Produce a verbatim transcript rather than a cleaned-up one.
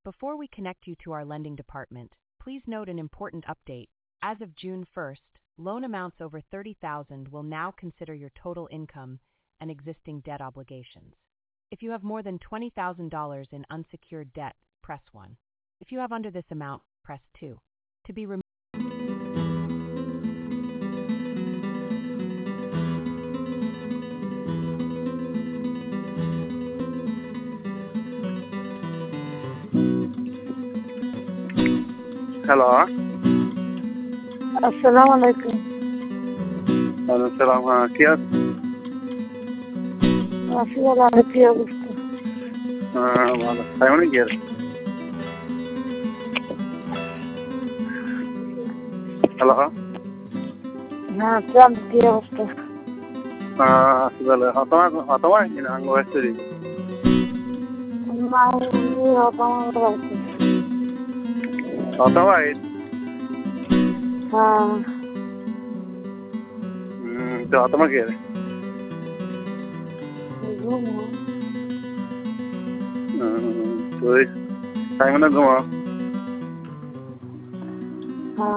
Before we connect you to our lending department, please note an important update. As of June first, loan amounts over thirty thousand dollars will now consider your total income and existing debt obligations. If you have more than twenty thousand dollars in unsecured debt, press one. If you have under this amount, press two. To be removed. Hello अस्सलाम वालेकुम। वालेकुम सलाम। हाँ क्या माफी वाला है अगस्त। हाँ वाला टाइम नहीं किया हेलो हाँ क्या किया उसको? हाँ सुबह हतवा हतवा है ना अंगो ऐसे नहीं होता है हतवा है हाँ हम्म तो हतवा क्या है घूमो हाँ तो टाइम ना घुमा